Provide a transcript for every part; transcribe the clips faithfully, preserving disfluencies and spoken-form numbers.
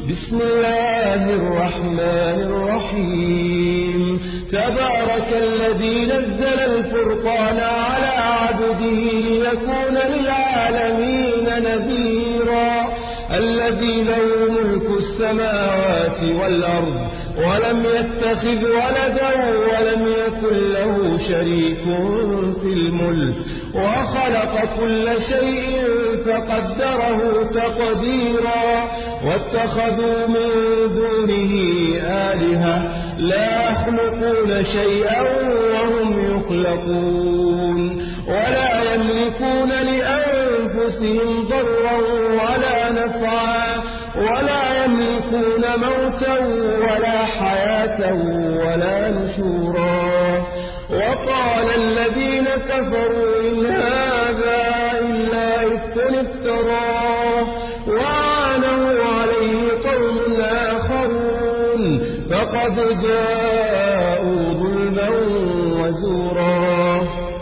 بسم الله الرحمن الرحيم تبارك الذي نزل الفرقان على عبده ليكون للعالمين نذيرا الذي له ملك السماوات والأرض ولم يتخذ ولدا ولم يكن له شريك في الملك وخلق كل شيء فقدره تقديرا واتخذوا من دونه آلهة لا يخلقون شيئا وهم يخلقون ولا يملكون لأنفسهم ضرا ولا نفعا ولا يملكون موتا ولا حياة ولا نشورا وقال الذين كفروا إن هذا إلا إفك افتراه وعانوا عليه قوم آخرون فقد جاءوا ظلما وزورا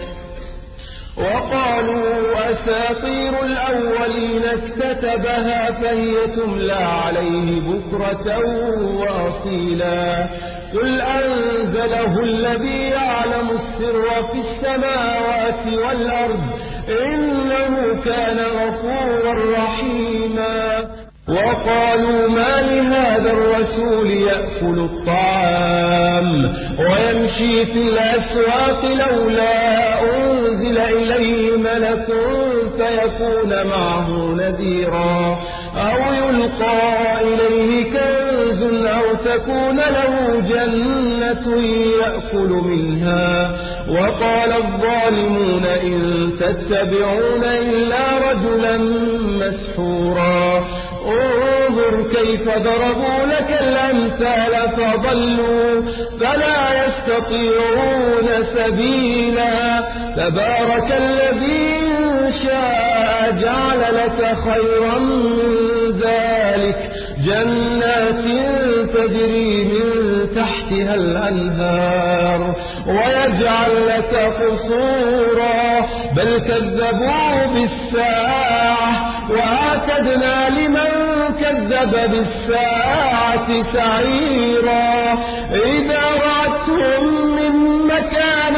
وقالوا أساطير الأولين اكتتبها فهي تملى عليه بكرة وأصيلا قل أنزله الذي يعلم السر في السماوات والأرض إنه كان غفورا رحيما وقالوا ما لهذا الرسول يأكل الطعام ويمشي في الأسواق لولا أنزل إليه ملك فيكون معه نذيرا أو يلقى إليه كنز أو تكون له جنة يأكل منها وقال الظالمون إن تتبعون إلا رجلا مسحورا انظر كيف ضربوا لك الأمثال فضلوا فلا يستطيعون سبيلا تبارك الذي شاء جعل لك خيرا من ذلك جنات تجري من تحتها الأنهار ويجعل لك قصورا بل كذبوا بالساعة وأعتدنا لمن كذب بالساعة سعيرا إذا رأتهم من مكان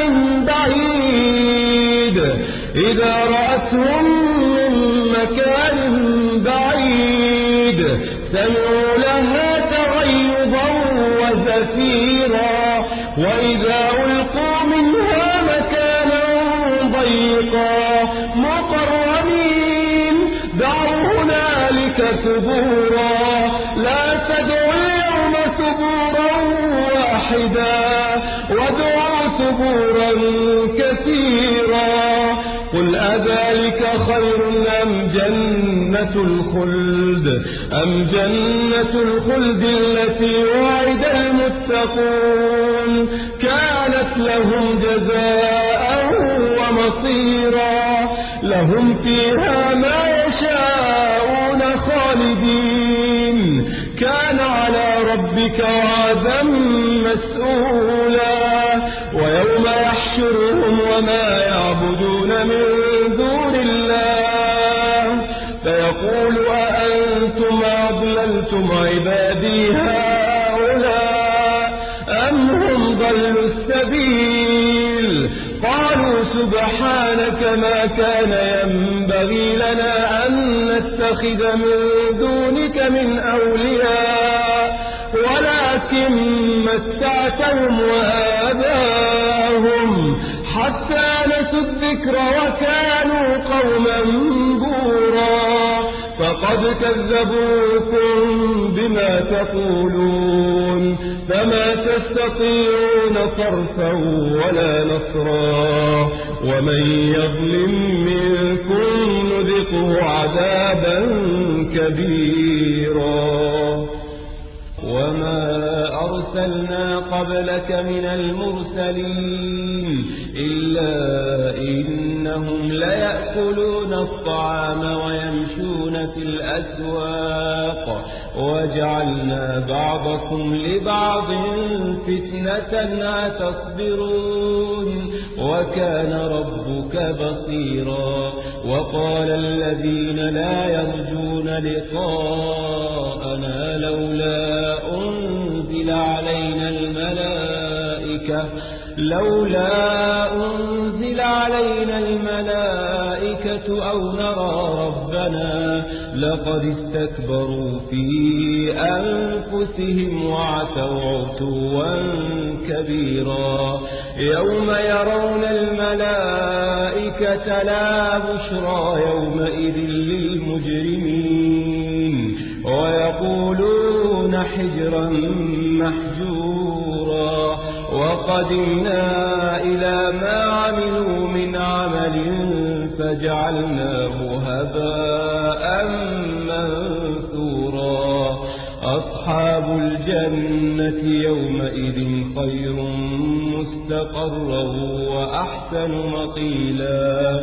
بعيد إذا رأتهم من مكان بعيد سمعوا لها تغيظا وزفيرا وإذا ألقوا منها مكانا ضيقا مقرنين دعوا هنالك ثبورا لا تدعوا اليوم ثبورا واحدا وادعوا ثبورا كثيرا قل أذلك خير أم جنة الخلد أم جنة الخلد التي وعد المتقون كانت لهم جزاء ومصيرا لهم فيها ما يشاءون خالدين كان على ربك وعدا مسؤولا ويوم يحشرهم وما يعبدون من دون الله فيقول أأنتم أضللتم عبادي هؤلاء أم هم ضلوا السبيل قالوا سبحانك ما كان ينبغي لنا أن نتخذ من دونك من أولياء ولكن متعتهم وآباءهم حتى نسوا الذكر وكانوا قوما بورا فقد كذبوكم بما تقولون فما تستطيعون صرفا ولا نصرا ومن يظلم منكم نذقه عذابا كبيرا وما أرسلنا قبلك من المرسلين إلا إنهم ليأكلون الطعام ويمشون في الأسواق وجعلنا بعضكم لبعض فتنة أتصبرون وكان ربك بصيرا وقال الذين لا يرجون لقاءنا لو قيله لولا أنزل علينا الملائكة أو نرى ربنا لقد استكبروا في أنفسهم وعتوا عتوا كبيرا يوم يرون الملائكة لا بشرى يومئذ للمجرمين ويقولون حجرا محجورا وقدمنا إلى ما عملوا من عمل فجعلناه هباء منثورا أصحاب الجنة يومئذ خير مستقرا وأحسن مقيلا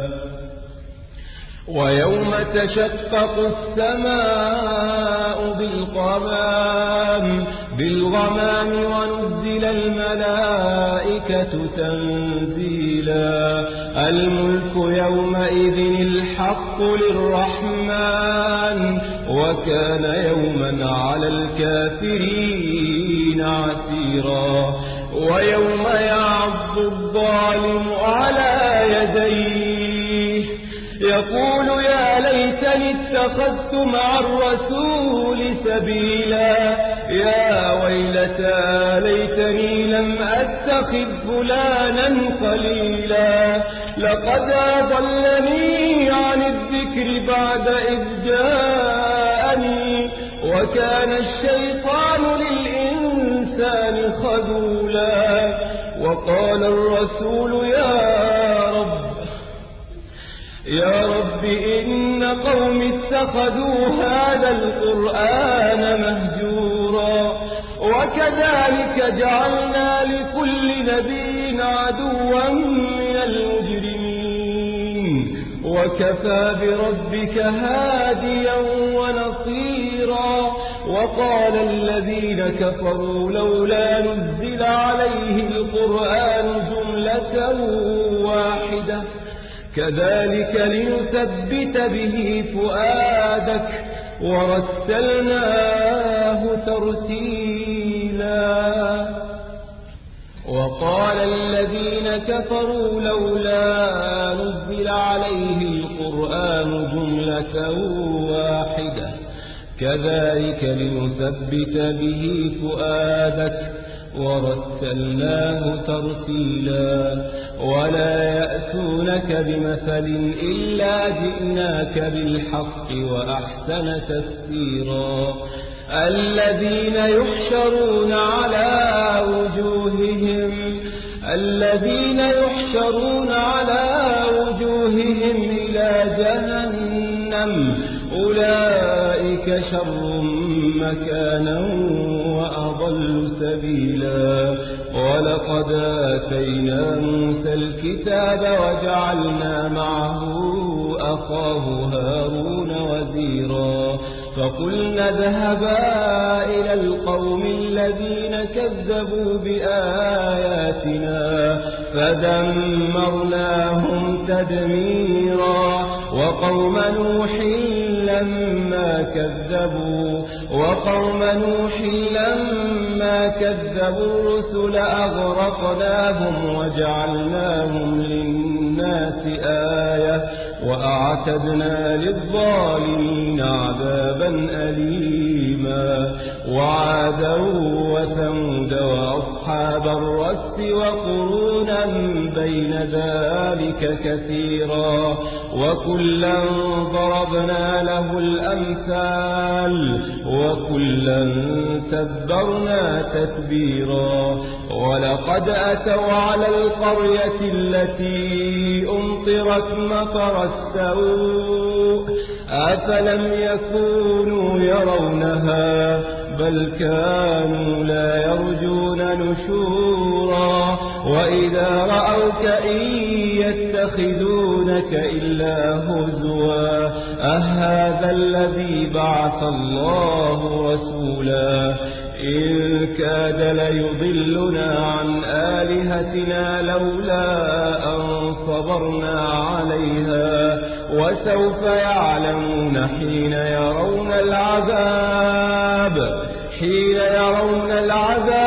ويوم تشقق السماء بالغمام بالغمام ونزل الملائكة تنزيلا الملك يومئذ الحق للرحمن وكان يوما على الكافرين عسيرا ويوم يعض الظالم على يديه يقول يا ليتني اتخذت مع الرسول سبيلا يا ويلتى ليتني لم أتخذ فلانا خليلا لقد أضلني عن الذكر بعد إذ جاءني وكان الشيطان للإنسان خذولا وقال الرسول يا رب يا رب إن قوم اتخذوا هذا القرآن مهجورا وكذلك جعلنا لكل نبي عدوا من المجرمين وكفى بربك هاديا ونصيرا وقال الذين كفروا لولا نزل عليه القرآن جملة واحدة كذلك لنثبت به فؤادك ورتلناه ترتيلا وقال الذين كفروا لولا نزل عليه القرآن جملة واحدة كذلك لنثبت به فؤادك ورتلناه ترتيلا ولا يأتونك بمثل إلا جئناك بالحق وأحسن تفسيرا الذين يحشرون على وجوههم الذين يحشرون على وجوههم إلى جهنم أولئك شر مكانا وأضل سبيلا ولقد آتينا موسى الكتاب وجعلنا معه أخاه هارون وزيرا فقلنا اذهبا إلى القوم الذين كذبوا بآياتنا فدمرناهم تدميرا وقوم نوح لما كذبوا وقوم نوح لما كذبوا الرسل أغرقناهم وجعلناهم للناس آية وأعتدنا للظالمين عذابا أليما وعادا وثمود وأصحاب الرس وقرونا بين ذلك كثيرا وكلا ضربنا له الأمثال وكلا تبرنا تتبيرا ولقد أتوا على القرية التي أمطرت مطر السوء أفلم يكونوا يرونها بل كانوا لا يرجون نشورا وإذا رأوك إن يتخذونك إلا هزوا أهذا الذي بعث الله رسولا إن كاد ليضلنا عن آلهتنا لولا أن صبرنا عليها وسوف يعلمون حين يرون العذاب حين يرون العذاب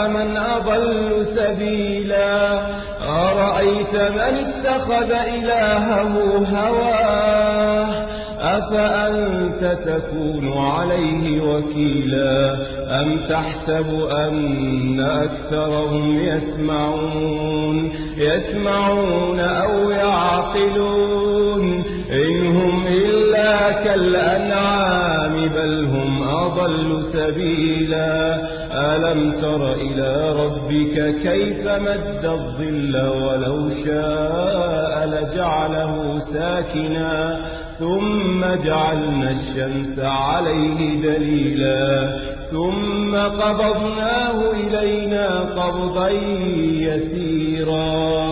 من أضل سبيلا أرأيت من اتخذ إلهه هواه أفأنت تكون عليه وكيلا أم تحسب أن أكثرهم يسمعون يسمعون أو يعقلون إنهم إلا كالأنعام بل هم أضل سبيلا ألم تر إلى ربك كيف مد الظل ولو شاء لجعله ساكنا ثم جعلنا الشمس عليه دليلا ثم قبضناه إلينا قبضا يسيرا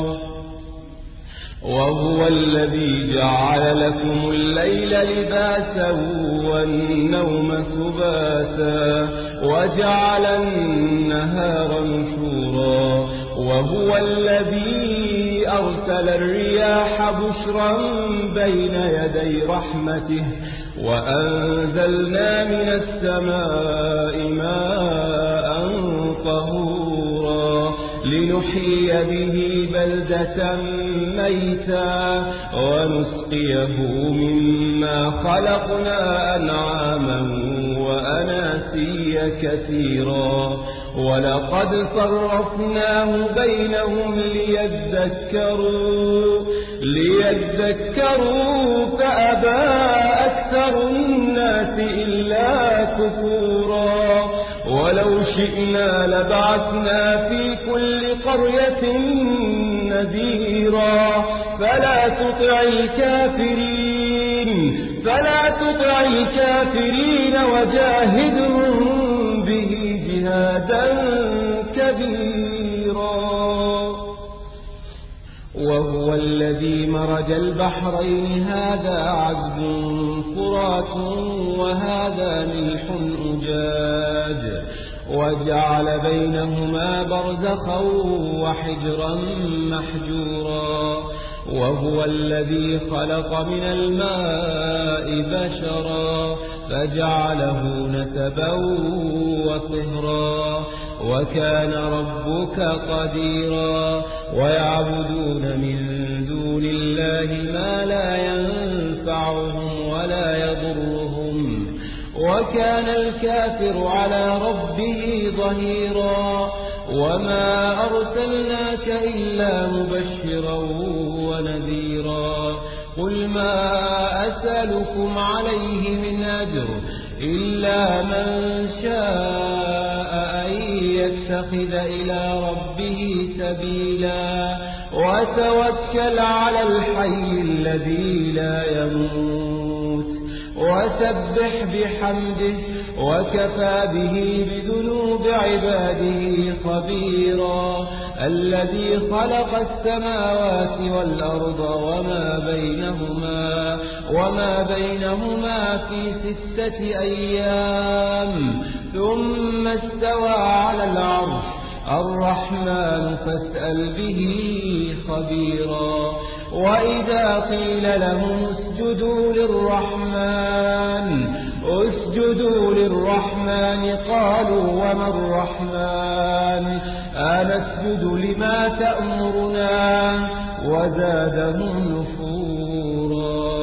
وهو الذي جعل لكم الليل لباسا والنوم سباتا وجعل النهار نشورا وهو الذي أرسل الرياح بشرا بين يدي رحمته وأنزلنا من السماء ماء طهورا لنحيي به بلدة ميتا ونسقيه مما خلقنا أنعاما وأناسيا كثيرا ولقد صرفناه بينهم ليذكروا ليذكروا فأبى أكثر الناس إلا كفورا ولو شئنا لبعثنا في كل قرية نذيرا فلا تطع الكافرين فلا تطع الكافرين وجاهدهم به جهادا كبيرا وهو الذي مرج البحرين هذا عذب فرات وهذا ملح أجاج وجعل بينهما برزخا وحجرا محجورا وهو الذي خلق من الماء بشرا فجعله نسبا وصهرا وكان ربك قديرا ويعبدون من دون الله ما لا ينفعهم ولا يضرهم وكان الكافر على ربه ظهيرا وما أرسلناك إلا مبشرا ونذيرا قل ما أسألكم عليه من أجر إلا من شاء أن يتخذ إلى ربه سبيلا وتوكل على الحي الذي لا يموت وسبح بحمده وكفى به بذنوب عباده خبيرا الذي خلق السماوات والأرض وما بينهما وما بينهما في ستة أيام ثم استوى على العرش الرحمن فاسأل به خبيرا وإذا قيل لهم اسجدوا للرحمن اسجدوا للرحمن قالوا وما الرحمن أنسجد لما تأمرنا وزادهم نفورا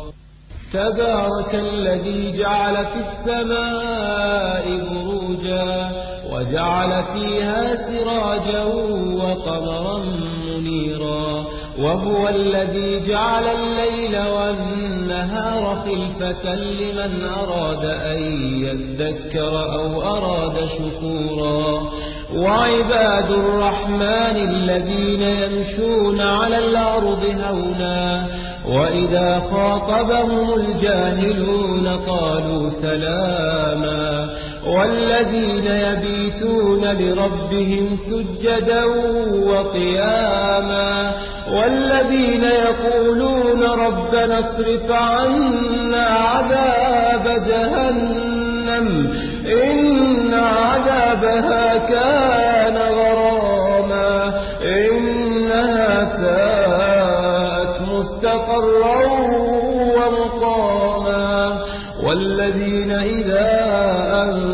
تبارك الذي جعل في السماء بروجا وجعل فيها سراجا وقمرا منيرا وهو الذي جعل الليل والنهار خلفة لمن أراد أن يذكر أو أراد شكورا وعباد الرحمن الذين يمشون على الأرض هونا وإذا خاطبهم الجاهلون قالوا سلاما والذين يبيتون لربهم سجدا وقياما والذين يقولون ربنا اصرف عنا عذاب جهنم إن عذابها كان غراما إنها ساءت مستقرا ومقاما والذين إذا أنفقوا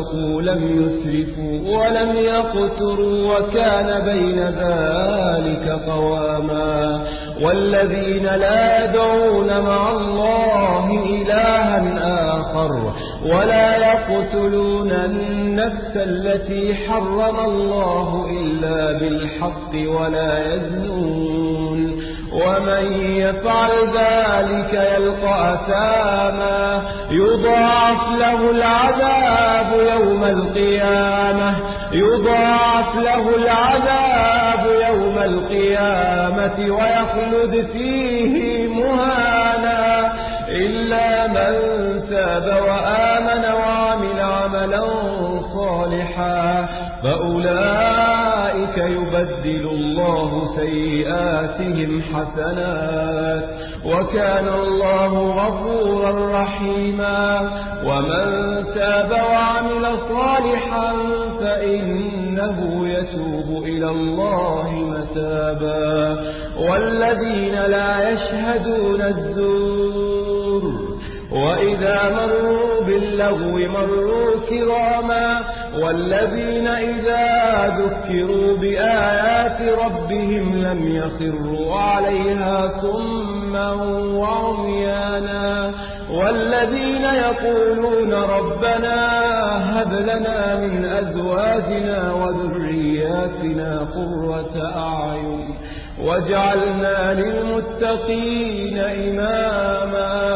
واتقوا لم يسرفوا ولم يقتروا وكان بين ذلك قواما والذين لا يدعون مع الله إلها آخر ولا يقتلون النفس التي حرم الله إلا بالحق ولا يزنون ومن يفعل ذلك يلقى أثاما يضاعف له العذاب يوم القيامة يضاعف له العذاب يوم القيامة ويخلد فيه مهانا إلا من تاب وآمن وعمل عملا صالحا فأولئك يبدل الله سيئاتهم حسنات وكان الله غفورا رحيما ومن تاب وعمل صالحا فإنه يتوب إلى الله متابا والذين لا يشهدون الزور وإذا مروا باللغو مروا كراما والذين إذا ذكروا بآيات ربهم لم يخروا عليها صما وعميانا والذين يقولون ربنا هب لنا من أزواجنا وذرياتنا قرة أعين واجعلنا للمتقين إماما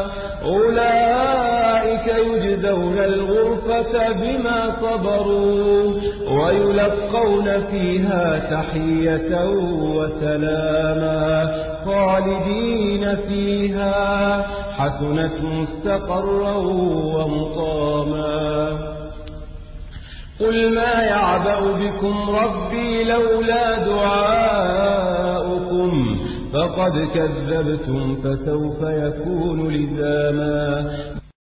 أولئك يجزون الغرفة بما صبروا ويلقون فيها تحية وسلاما خالدين فيها حسنت مستقرا ومقاما قل ما يعبأ بكم ربي لولا دعاؤكم فقد كذبتم فسوف يكون لزاما